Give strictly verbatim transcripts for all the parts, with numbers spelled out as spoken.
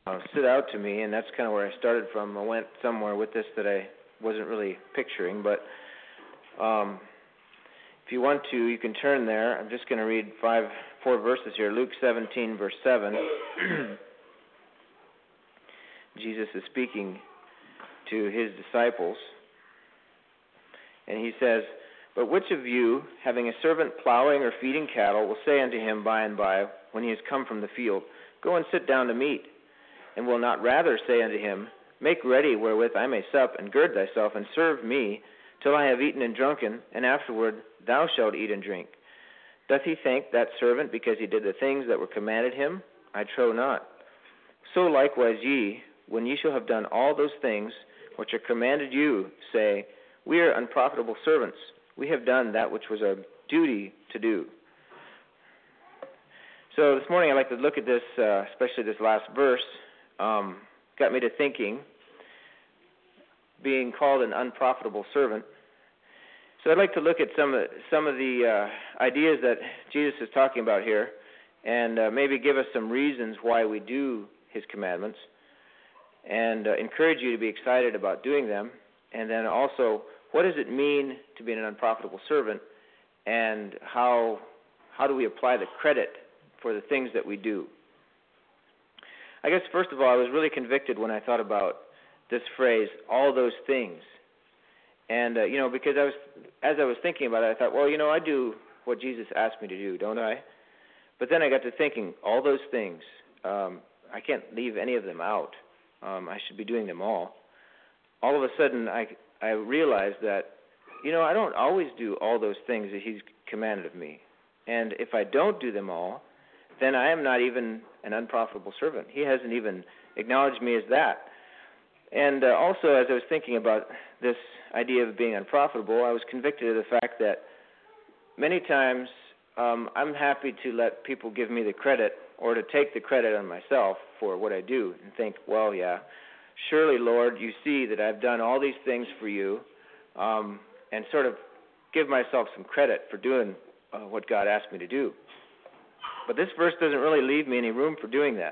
uh, stood out to me, and that's kind of where I started from. I went somewhere with this that I wasn't really picturing, but um, if you want to, you can turn there. I'm just going to read five, four verses here. Luke seventeen, verse seven. Jesus is speaking to his disciples, and he says, "But which of you, having a servant plowing or feeding cattle, will say unto him by and by, when he is come from the field, Go and sit down to meat, and will not rather say unto him, Make ready wherewith I may sup, and gird thyself, and serve me, till I have eaten and drunken, and afterward thou shalt eat and drink? Doth he thank that servant because he did the things that were commanded him? I trow not. So likewise ye, when ye shall have done all those things which are commanded you, say, We are unprofitable servants. We have done that which was our duty to do." So this morning I'd like to look at this, uh, especially this last verse. Um, got me to thinking, being called an unprofitable servant. So I'd like to look at some of, some of the uh, ideas that Jesus is talking about here, and uh, maybe give us some reasons why we do his commandments, and uh, encourage you to be excited about doing them. And then also, what does it mean to be an unprofitable servant, and how how do we apply the credit for the things that we do? I guess, first of all, I was really convicted when I thought about this phrase, all those things. And, uh, you know, because I was, as I was thinking about it, I thought, well, you know, I do what Jesus asked me to do, don't I? But then I got to thinking, all those things, um, I can't leave any of them out. Um, I should be doing them all. All of a sudden, I, I realized that, you know, I don't always do all those things that he's commanded of me. And if I don't do them all, then I am not even an unprofitable servant. He hasn't even acknowledged me as that. And uh, also, as I was thinking about this idea of being unprofitable, I was convicted of the fact that many times um, I'm happy to let people give me the credit, or to take the credit on myself for what I do, and think, well, yeah, surely, Lord, you see that I've done all these things for you, um, and sort of give myself some credit for doing uh, what God asked me to do. But this verse doesn't really leave me any room for doing that.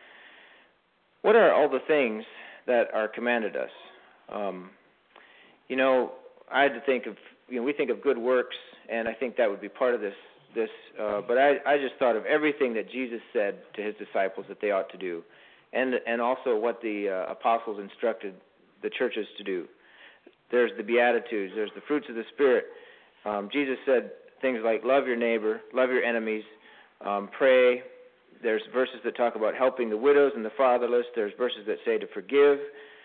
What are all the things that are commanded us? Um, you know, I had to think of, you know, we think of good works, and I think that would be part of this. This, uh, but I, I just thought of everything that Jesus said to his disciples that they ought to do, and and also what the uh, apostles instructed the churches to do. There's the Beatitudes. There's the fruits of the Spirit. Um, Jesus said things like love your neighbor, love your enemies, um, pray. There's verses that talk about helping the widows and the fatherless. There's verses that say to forgive,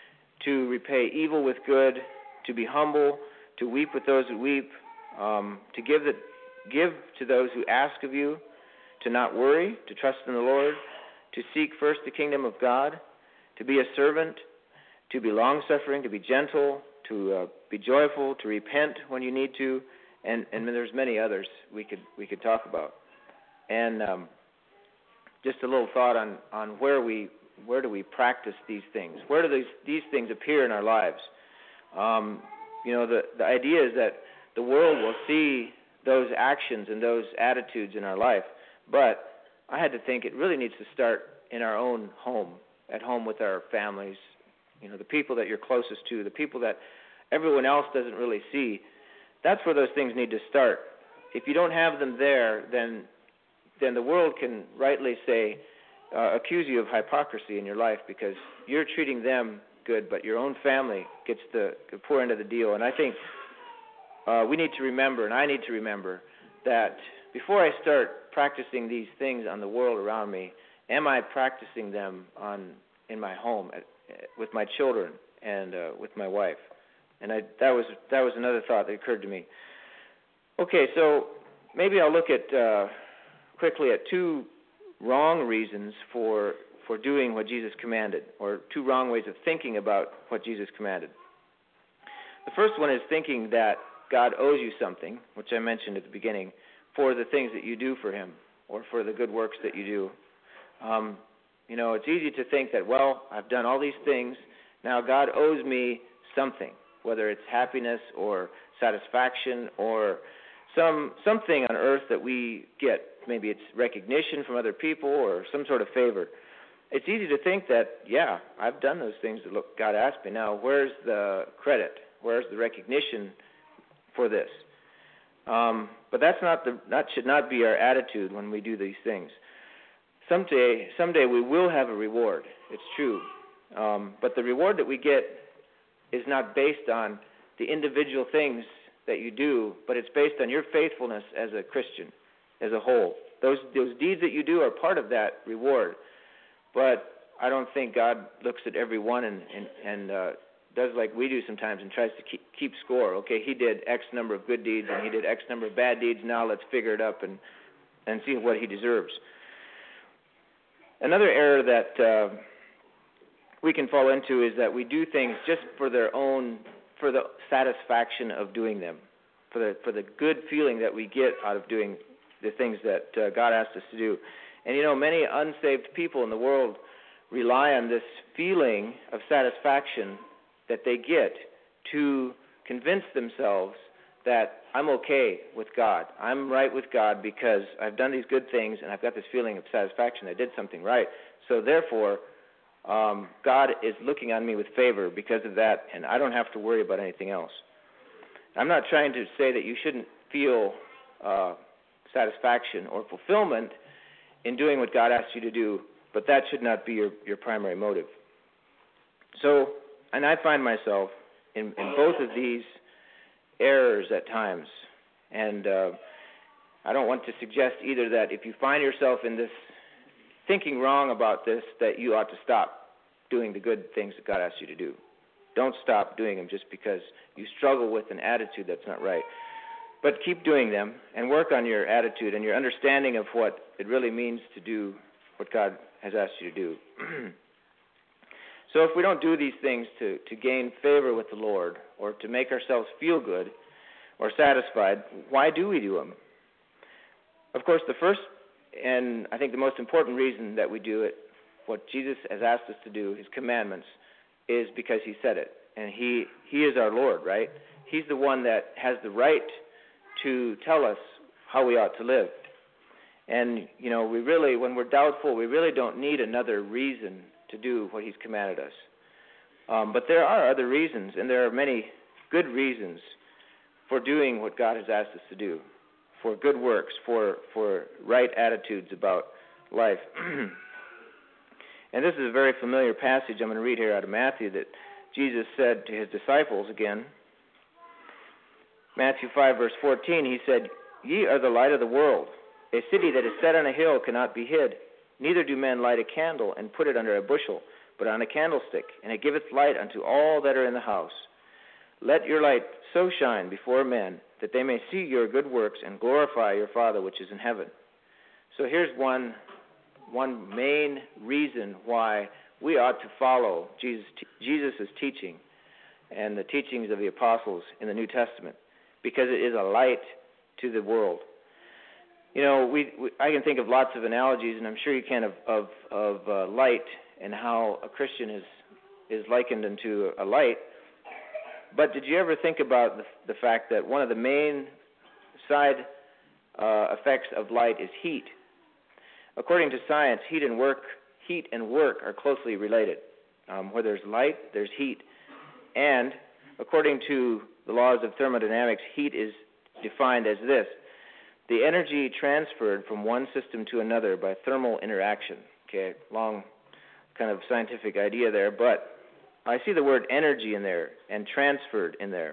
to repay evil with good, to be humble, to weep with those who weep, um, to give the, give to those who ask of you, to not worry, to trust in the Lord, to seek first the kingdom of God, to be a servant, to be long-suffering, to be gentle, to uh, be joyful, to repent when you need to, and, and there's many others we could we could talk about. And um, just a little thought on, on where we where do we practice these things? Where do these these things appear in our lives? Um, you know, the the idea is that the world will see those actions and those attitudes in our life, but I had to think it really needs to start in our own home, at home with our families, you know, the people that you're closest to, the people that everyone else doesn't really see. That's where those things need to start. If you don't have them there, then then the world can rightly say, uh, accuse you of hypocrisy in your life because you're treating them good, but your own family gets the, the poor end of the deal. And I think uh, we need to remember, and I need to remember, that before I start practicing these things on the world around me, am I practicing them on in my home at, with my children and uh, with my wife? And I, that was that was another thought that occurred to me. Okay, so maybe I'll look at uh, quickly at two wrong reasons for for doing what Jesus commanded, or two wrong ways of thinking about what Jesus commanded. The first one is thinking that God owes you something, which I mentioned at the beginning, for the things that you do for him or for the good works that you do. Um, you know, it's easy to think that, well, I've done all these things, now God owes me something, whether it's happiness or satisfaction or some something on earth that we get. Maybe it's recognition from other people or some sort of favor. it's easy to think that, yeah, I've done those things that look, God asked me. Now, where's the credit? Where's the recognition for this? Um, but that's not the that should not be our attitude when we do these things. Someday, someday we will have a reward. It's true, um, but the reward that we get is not based on the individual things that you do, but it's based on your faithfulness as a Christian, as a whole. Those those deeds that you do are part of that reward. But I don't think God looks at every one and and, and uh, does like we do sometimes and tries to keep, keep score. Okay, he did X number of good deeds and he did X number of bad deeds. Now let's figure it up and, and see what he deserves. Another error that uh, we can fall into is that we do things just for their own, for the satisfaction of doing them, for the for the good feeling that we get out of doing the things that uh, God asked us to do. And you know, many unsaved people in the world rely on this feeling of satisfaction that they get to convince themselves that I'm okay with God. I'm right with God because I've done these good things and I've got this feeling of satisfaction. I did something right. So therefore, um, God is looking on me with favor because of that, and I don't have to worry about anything else. I'm not trying to say that you shouldn't feel uh, satisfaction or fulfillment in doing what God asks you to do, but that should not be your, your primary motive. So, and I find myself in, in both of these errors at times, and uh, I don't want to suggest either that if you find yourself in this thinking wrong about this, that you ought to stop doing the good things that God asks you to do. Don't stop doing them just because you struggle with an attitude that's not right. But keep doing them and work on your attitude and your understanding of what it really means to do what God has asked you to do. So if we don't do these things to, to gain favor with the Lord or to make ourselves feel good or satisfied, why do we do them? Of course, the first and I think the most important reason that we do it, what Jesus has asked us to do, his commandments, is because he said it. And he, he is our Lord, right? He's the one that has the right to tell us how we ought to live. And, you know, we really, when we're doubtful, we really don't need another reason to do what he's commanded us. Um, but there are other reasons, and there are many good reasons for doing what God has asked us to do, for good works, for, for right attitudes about life. And this is a very familiar passage I'm going to read here out of Matthew that Jesus said to his disciples again. Matthew five, verse fourteen, he said, "Ye are the light of the world. A city that is set on a hill cannot be hid. Neither do men light a candle and put it under a bushel, but on a candlestick, and it giveth light unto all that are in the house. Let your light so shine before men, that they may see your good works and glorify your Father which is in heaven." So here's one one main reason why we ought to follow Jesus' Jesus' teaching and the teachings of the apostles in the New Testament, because it is a light to the world. You know, we, we I can think of lots of analogies, and I'm sure you can, of of, of uh, light and how a Christian is is likened unto a light. But did you ever think about the, the fact that one of the main side uh, effects of light is heat? According to science, heat and work, heat and work are closely related. Um, where there's light, there's heat. And according to the laws of thermodynamics, heat is defined as this: the energy transferred from one system to another by thermal interaction. Okay, long kind of scientific idea there, but I see the word energy in there and transferred in there.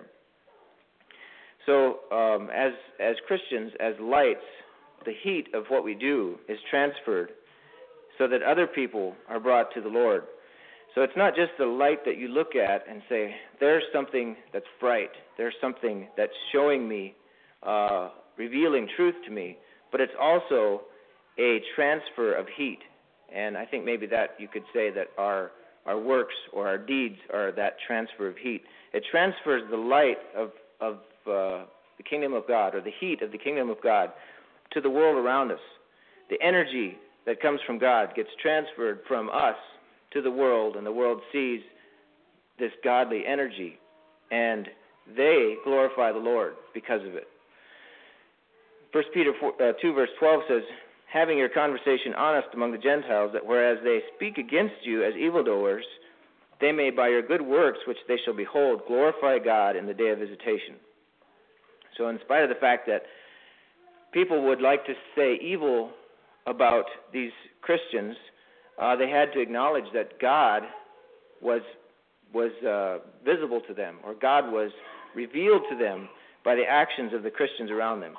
So um, as as Christians, as lights, the heat of what we do is transferred so that other people are brought to the Lord. So it's not just the light that you look at and say, there's something that's bright, there's something that's showing me, uh, revealing truth to me, but it's also a transfer of heat. And I think maybe that you could say that our our works or our deeds are that transfer of heat. It transfers the light of, of uh, the kingdom of God, or the heat of the kingdom of God, to the world around us. The energy that comes from God gets transferred from us to the world, and the world sees this godly energy, and they glorify the Lord because of it. First Peter two, verse twelve says, having your conversation honest among the Gentiles, that whereas they speak against you as evildoers, they may by your good works, which they shall behold, glorify God in the day of visitation. So in spite of the fact that people would like to say evil about these Christians, uh, they had to acknowledge that God was was uh, visible to them, or God was revealed to them by the actions of the Christians around them.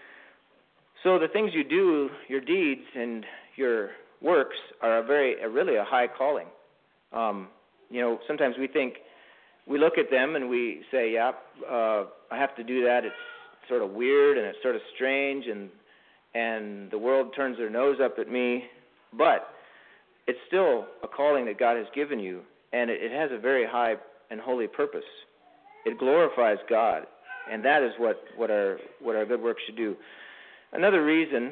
So the things you do, your deeds and your works, are a very, a really a high calling. Um, you know, sometimes we think, we look at them and we say, yeah, uh, I have to do that. It's sort of weird and it's sort of strange, and and the world turns their nose up at me. But it's still a calling that God has given you, and it, it has a very high and holy purpose. It glorifies God, and that is what, what our what our good work should do. Another reason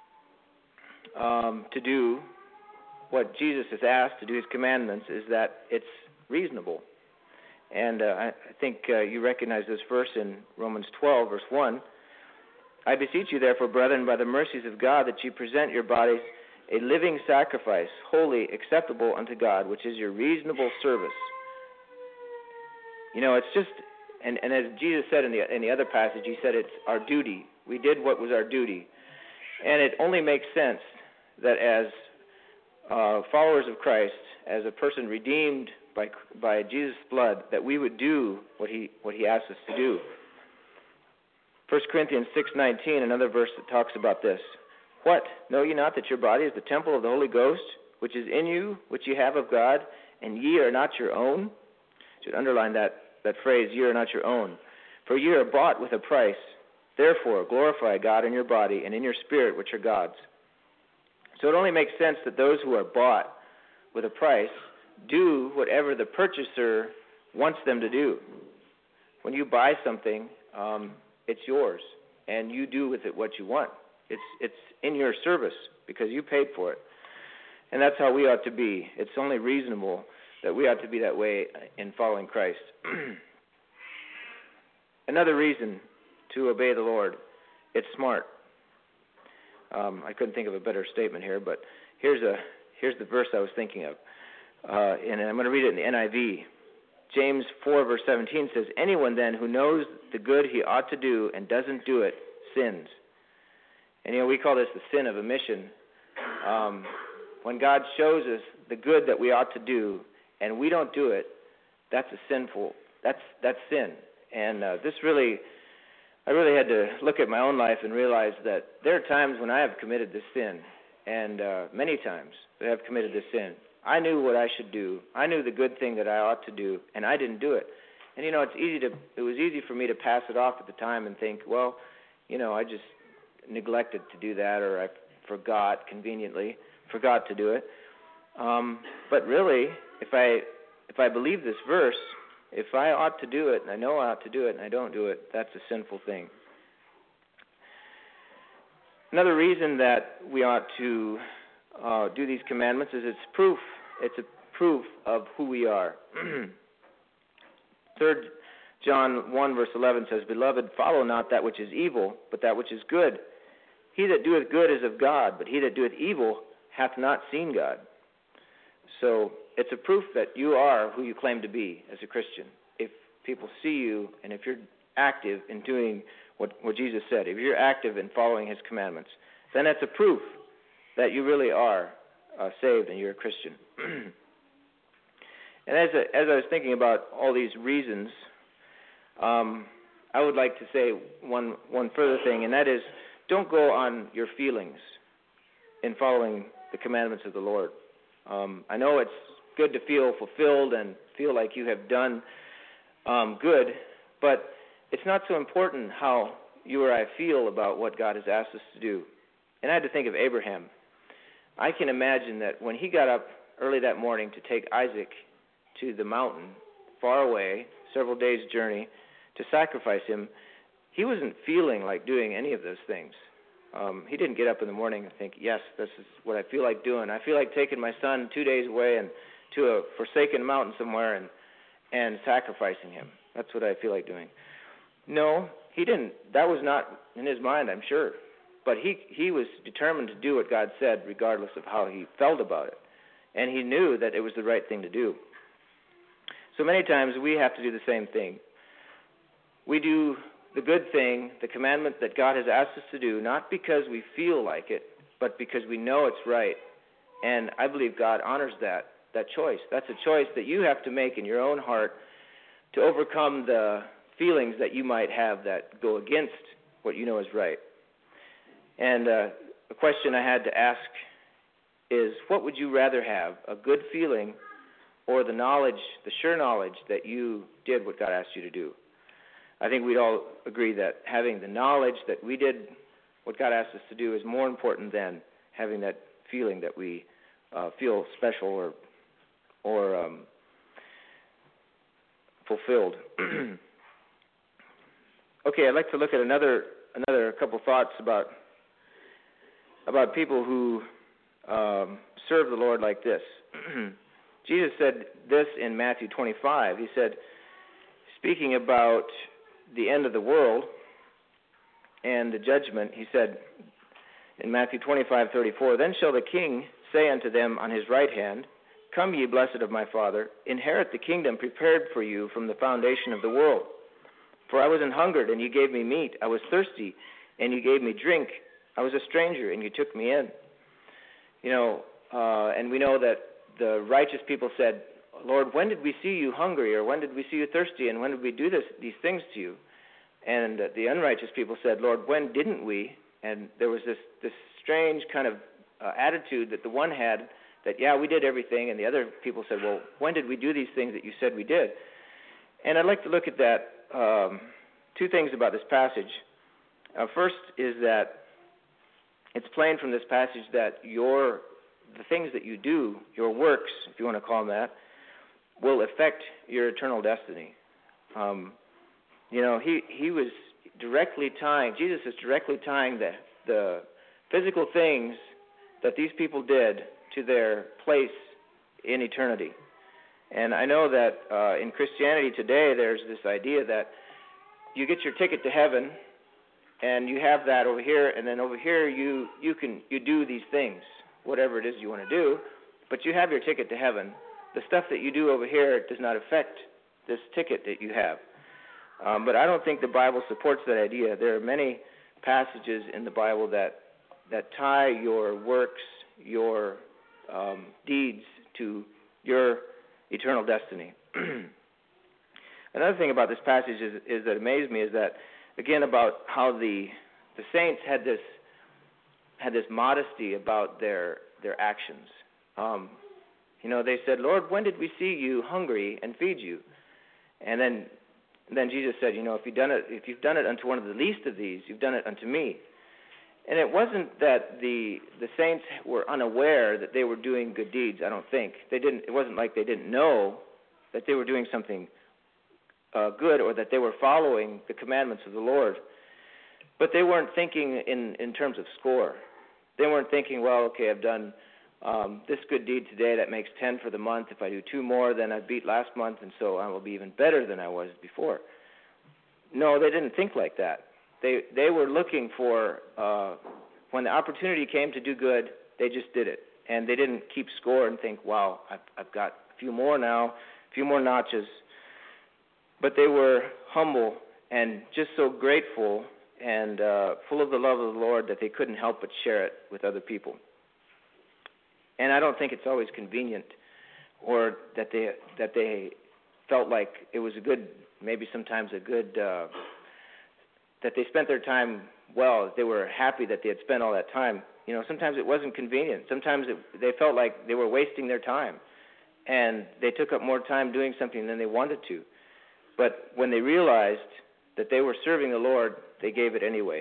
um, to do what Jesus has asked, to do his commandments, is that it's reasonable. And uh, I, I think uh, you recognize this verse in Romans twelve, verse one. I beseech you, therefore, brethren, by the mercies of God, that you present your bodies a living sacrifice, holy, acceptable unto God, which is your reasonable service. You know, it's just, and, and as Jesus said in the in the other passage, he said it's our duty. We did what was our duty. And it only makes sense that as uh, followers of Christ, as a person redeemed by by Jesus' blood, that we would do what he what he asked us to do. First Corinthians six nineteen, another verse that talks about this. What? Know ye not that your body is the temple of the Holy Ghost, which is in you, which ye have of God, and ye are not your own? You should underline that, that phrase, ye are not your own. For ye are bought with a price. Therefore, glorify God in your body and in your spirit, which are God's. So it only makes sense that those who are bought with a price do whatever the purchaser wants them to do. When you buy something, um, it's yours, and you do with it what you want. It's it's in your service because you paid for it. And that's how we ought to be. It's only reasonable that we ought to be that way in following Christ. Another reason to obey the Lord, it's smart. Um, I couldn't think of a better statement here, but here's a here's the verse I was thinking of. Uh, and I'm going to read it in the N I V. James four, verse seventeen says, anyone then who knows the good he ought to do and doesn't do it sins. And, you know, we call this the sin of omission. Um, when God shows us the good that we ought to do and we don't do it, that's a sinful, that's that's sin. And uh, this really, I really had to look at my own life and realize that there are times when I have committed this sin, and uh, many times that I have committed this sin. I knew what I should do. I knew the good thing that I ought to do, and I didn't do it. And, you know, it's easy to, it was easy for me to pass it off at the time and think, well, you know, I just neglected to do that, or I forgot conveniently, forgot to do it. Um, but really, if I if I believe this verse, if I ought to do it, and I know I ought to do it, and I don't do it, that's a sinful thing. Another reason that we ought to uh, do these commandments is it's proof. It's a proof of who we are. Third John one, verse eleven says, Beloved, follow not that which is evil, but that which is good. He that doeth good is of God, but he that doeth evil hath not seen God. So it's a proof that you are who you claim to be as a Christian. If people see you, and if you're active in doing what, what Jesus said, if you're active in following his commandments, then that's a proof that you really are uh, saved and you're a Christian. And as, a, as I was thinking about all these reasons, um, I would like to say one one further thing, and that is, don't go on your feelings in following the commandments of the Lord. Um, I know it's good to feel fulfilled and feel like you have done um, good, but it's not so important how you or I feel about what God has asked us to do. And I had to think of Abraham. I can imagine that when he got up early that morning to take Isaac to the mountain, far away, several days' journey, to sacrifice him, he wasn't feeling like doing any of those things. Um, he didn't get up in the morning and think, yes, this is what I feel like doing. I feel like taking my son two days away and to a forsaken mountain somewhere and, and sacrificing him. That's what I feel like doing. No, he didn't. That was not in his mind, I'm sure. but he, he was determined to do what God said regardless of how he felt about it. And he knew that it was the right thing to do. So many times we have to do the same thing. We do the good thing, the commandment that God has asked us to do, not because we feel like it, but because we know it's right. And I believe God honors that, that choice. That's a choice that you have to make in your own heart to overcome the feelings that you might have that go against what you know is right. And uh, a question I had to ask is, what would you rather have, a good feeling or the knowledge, the sure knowledge that you did what God asked you to do? I think we'd all agree that having the knowledge that we did what God asked us to do is more important than having that feeling that we uh, feel special or or um, fulfilled. Okay, I'd like to look at another another couple thoughts about about people who um, serve the Lord like this. Jesus said this in Matthew twenty-five. He said, speaking about the end of the world and the judgment, he said in Matthew twenty-five thirty-four, then shall the king say unto them on his right hand, come ye blessed of my Father, inherit the kingdom prepared for you from the foundation of the world. For I was an hungered, and you gave me meat. I was thirsty, and you gave me drink. I was a stranger, and you took me in. You know, uh, and we know that the righteous people said, Lord, when did we see you hungry, or when did we see you thirsty, and when did we do this, these things to you? And uh, the unrighteous people said, Lord, when didn't we? And there was this, this strange kind of uh, attitude that the one had that, yeah, we did everything, and the other people said, well, when did we do these things that you said we did? And I'd like to look at that, um, two things about this passage. Uh, first is that it's plain from this passage that your the things that you do, your works, if you want to call them that, will affect your eternal destiny. Um, you know, he, he was directly tying, Jesus is directly tying the, the physical things that these people did to their place in eternity. And I know that uh, in Christianity today there's this idea that you get your ticket to heaven and you have that over here, and then over here you, you can you do these things, whatever it is you want to do, but you have your ticket to heaven. The stuff that you do over here does not affect this ticket that you have. Um, but I don't think the Bible supports that idea. There are many passages in the Bible that that tie your works, your um, deeds to your eternal destiny. Another thing about this passage is, is that amazed me is that, again, about how the the saints had this had this modesty about their their actions. Um, you know, they said, Lord, when did we see you hungry and feed you? And then and then Jesus said, you know, if you've done it, if you've done it unto one of the least of these, you've done it unto me. And it wasn't that the the saints were unaware that they were doing good deeds. I don't think they didn't. It wasn't like they didn't know that they were doing something uh, good or that they were following the commandments of the Lord. But they weren't thinking in, in terms of score. They weren't thinking, well, okay, I've done um, this good deed today. That makes ten for the month. If I do two more, then I beat last month, and so I will be even better than I was before. No, they didn't think like that. They they were looking for, uh, when the opportunity came to do good, they just did it. And they didn't keep score and think, wow, I've, I've got a few more now, a few more notches. But they were humble and just so grateful and uh, full of the love of the Lord that they couldn't help but share it with other people. And I don't think it's always convenient or that they that they felt like it was a good, maybe sometimes a good, uh, that they spent their time well. They were happy that they had spent all that time. You know, sometimes it wasn't convenient. Sometimes it, they felt like they were wasting their time, and they took up more time doing something than they wanted to. But when they realized that they were serving the Lord, they gave it anyway.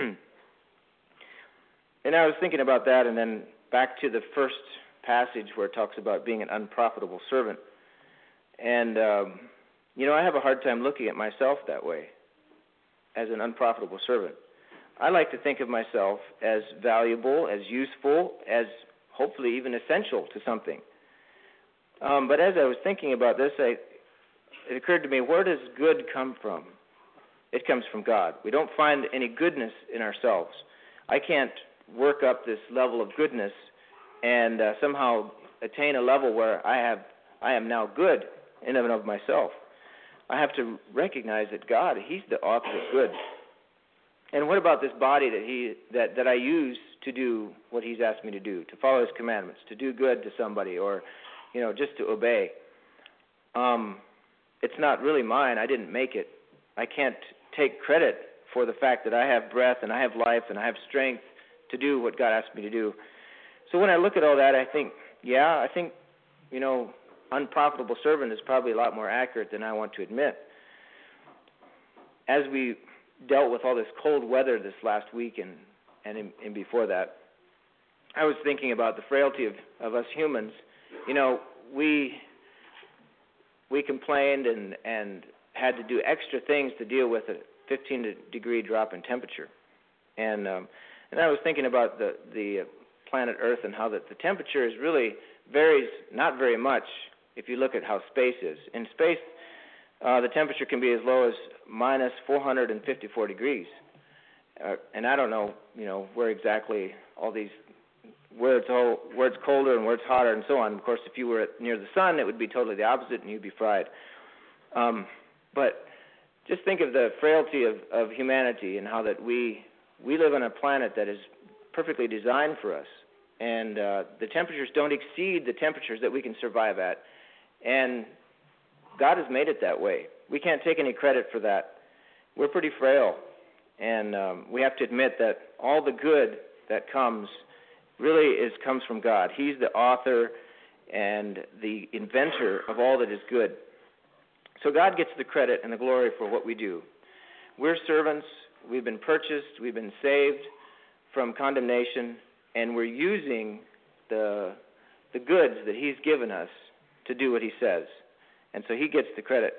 And I was thinking about that, and then back to the first passage where it talks about being an unprofitable servant. And, um, you know, I have a hard time looking at myself that way, as an unprofitable servant. I like to think of myself as valuable, as useful, as hopefully even essential to something. Um, but as I was thinking about this, I, it occurred to me, where does good come from? It comes from God. We don't find any goodness in ourselves. I can't work up this level of goodness and uh, somehow attain a level where I have I am now good in and of myself. I have to recognize that God, He's the author of good. And what about this body that he that, that I use to do what He's asked me to do, to follow His commandments, to do good to somebody, or, you know, just to obey? Um, it's not really mine. I didn't make it. I can't take credit for the fact that I have breath and I have life and I have strength to do what God asked me to do. So when I look at all that, I think, yeah, I think, you know, unprofitable servant is probably a lot more accurate than I want to admit. As we dealt with all this cold weather this last week and, and, in, and before that, I was thinking about the frailty of, of us humans. You know, we we complained and, and had to do extra things to deal with a fifteen degree drop in temperature. And um, and I was thinking about the, the planet Earth and how that the temperature is really varies not very much if you look at how space is. In space, uh, the temperature can be as low as minus four hundred fifty-four degrees. Uh, and I don't know, you know, where exactly all these, where it's, all, where it's colder and where it's hotter and so on. Of course, if you were near the sun, it would be totally the opposite and you'd be fried. Um, but just think of the frailty of, of humanity and how that we we live on a planet that is perfectly designed for us. And uh, the temperatures don't exceed the temperatures that we can survive at. And God has made it that way. We can't take any credit for that. We're pretty frail. And um, we have to admit that all the good that comes really is comes from God. He's the author and the inventor of all that is good. So God gets the credit and the glory for what we do. We're servants. We've been purchased. We've been saved from condemnation. And we're using the the goods that He's given us to do what He says. And so He gets the credit.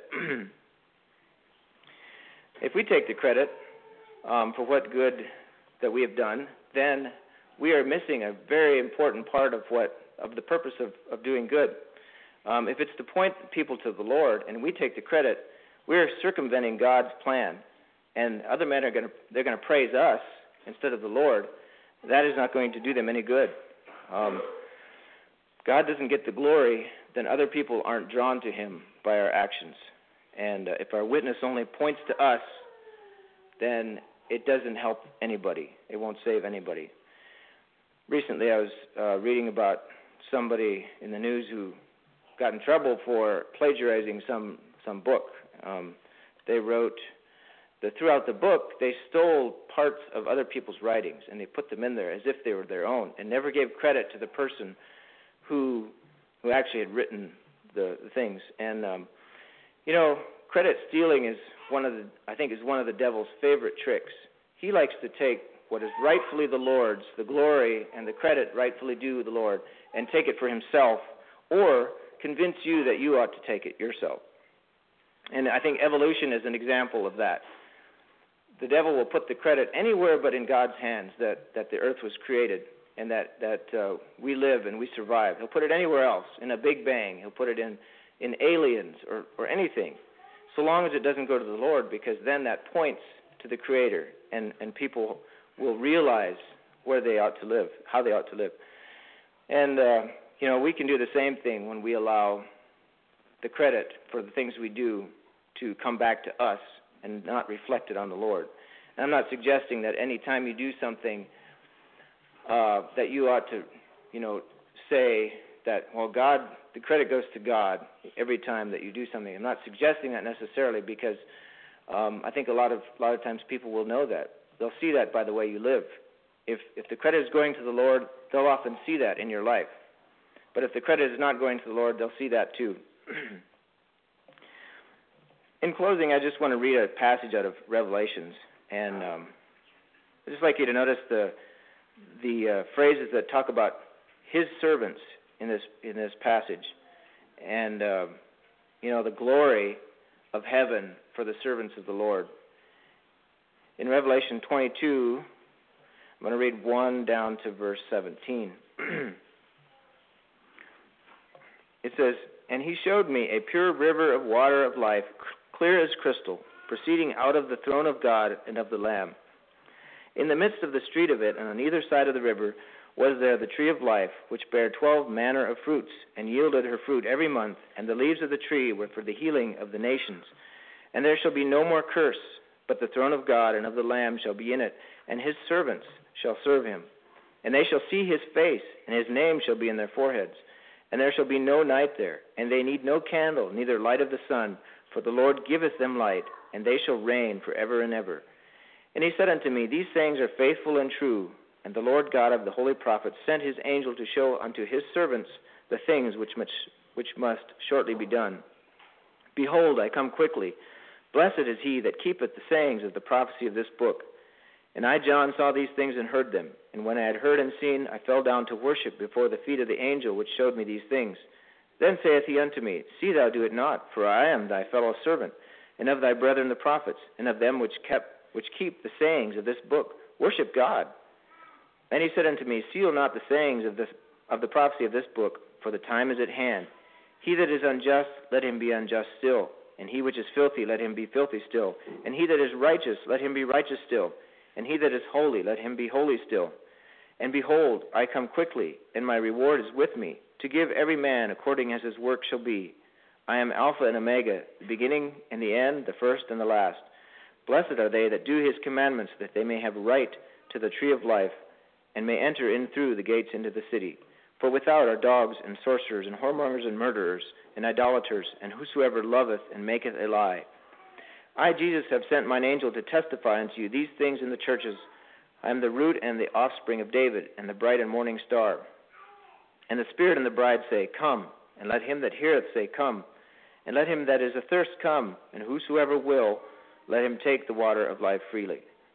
If we take the credit um, for what good that we have done, then we are missing a very important part of what of the purpose of, of doing good. Um, if it's to point people to the Lord and we take the credit, we're circumventing God's plan. And other men are going to they're going to praise us instead of the Lord. That is not going to do them any good. Um, God doesn't get the glory, then other people aren't drawn to Him by our actions. And uh, if our witness only points to us, then it doesn't help anybody. It won't save anybody. Recently I was uh, reading about somebody in the news who got in trouble for plagiarizing some, some book. Um, they wrote... The, throughout the book, they stole parts of other people's writings, and they put them in there as if they were their own, and never gave credit to the person who who actually had written the, the things. And, um, you know, credit stealing is one of the, I think, is one of the devil's favorite tricks. He likes to take what is rightfully the Lord's, the glory and the credit rightfully due the Lord, and take it for himself, or convince you that you ought to take it yourself. And I think evolution is an example of that. The devil will put the credit anywhere but in God's hands that, that the earth was created and that, that uh, we live and we survive. He'll put it anywhere else, in a big bang. He'll put it in, in aliens or, or anything, so long as it doesn't go to the Lord, because then that points to the Creator, and, and people will realize where they ought to live, how they ought to live. And, uh, you know, we can do the same thing when we allow the credit for the things we do to come back to us and not reflected on the Lord. And I'm not suggesting that any time you do something uh, that you ought to, you know, say that, well, God, the credit goes to God every time that you do something. I'm not suggesting that necessarily, because um, I think a lot of a lot of times people will know that. They'll see that by the way you live. If if the credit is going to the Lord, they'll often see that in your life. But if the credit is not going to the Lord, they'll see that too. In closing, I just want to read a passage out of Revelations, and um, I'd just like you to notice the the uh, phrases that talk about His servants in this in this passage, and uh, you know, the glory of heaven for the servants of the Lord. In Revelation twenty-two, I'm going to read one down to verse seventeen. It says, "And He showed me a pure river of water of life, clear as crystal, proceeding out of the throne of God and of the Lamb. In the midst of the street of it, and on either side of the river, was there the tree of life, which bare twelve manner of fruits, and yielded her fruit every month, and the leaves of the tree were for the healing of the nations. And there shall be no more curse, but the throne of God and of the Lamb shall be in it, and his servants shall serve him. And they shall see his face, and his name shall be in their foreheads. And there shall be no night there, and they need no candle, neither light of the sun, for the Lord giveth them light, and they shall reign forever and ever. And he said unto me, These sayings are faithful and true. And the Lord God of the holy prophets sent his angel to show unto his servants the things which must, which must shortly be done. Behold, I come quickly. Blessed is he that keepeth the sayings of the prophecy of this book. And I, John, saw these things and heard them. And when I had heard and seen, I fell down to worship before the feet of the angel which showed me these things. Then saith he unto me, See thou do it not, for I am thy fellow servant, and of thy brethren the prophets, and of them which kept which keep the sayings of this book. Worship God. And he said unto me, Seal not the sayings of this of the prophecy of this book, for the time is at hand. He that is unjust, let him be unjust still. And he which is filthy, let him be filthy still. And he that is righteous, let him be righteous still. And he that is holy, let him be holy still. And behold, I come quickly, and my reward is with me, to give every man according as his work shall be. I am Alpha and Omega, the beginning and the end, the first and the last. Blessed are they that do his commandments, that they may have right to the tree of life, and may enter in through the gates into the city. For without are dogs and sorcerers and whoremongers and murderers and idolaters, and whosoever loveth and maketh a lie. I, Jesus, have sent mine angel to testify unto you these things in the churches. I am the root and the offspring of David, and the bright and morning star. And the Spirit and the bride say, Come. And let him that heareth say, Come. And let him that is athirst come. And whosoever will, let him take the water of life freely.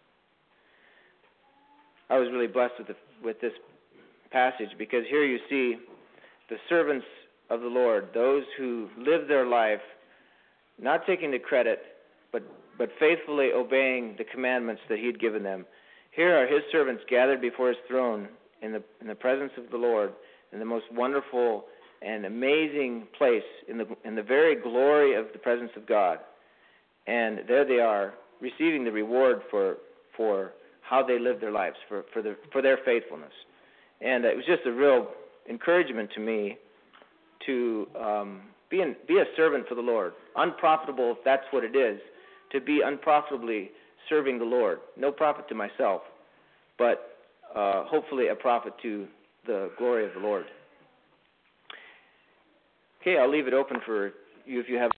I was really blessed with, the, with this passage, because here you see the servants of the Lord, those who live their life not taking the credit, but, but faithfully obeying the commandments that he had given them. Here are his servants gathered before his throne in the, in the presence of the Lord, in the most wonderful and amazing place, in the, in the very glory of the presence of God. And there they are, receiving the reward for for how they live their lives, for for, the, for their faithfulness. And it was just a real encouragement to me to um, be, in, be a servant for the Lord. Unprofitable, if that's what it is, to be unprofitably serving the Lord. No profit to myself, but uh, hopefully a profit to the glory of the Lord. Okay, I'll leave it open for you if you have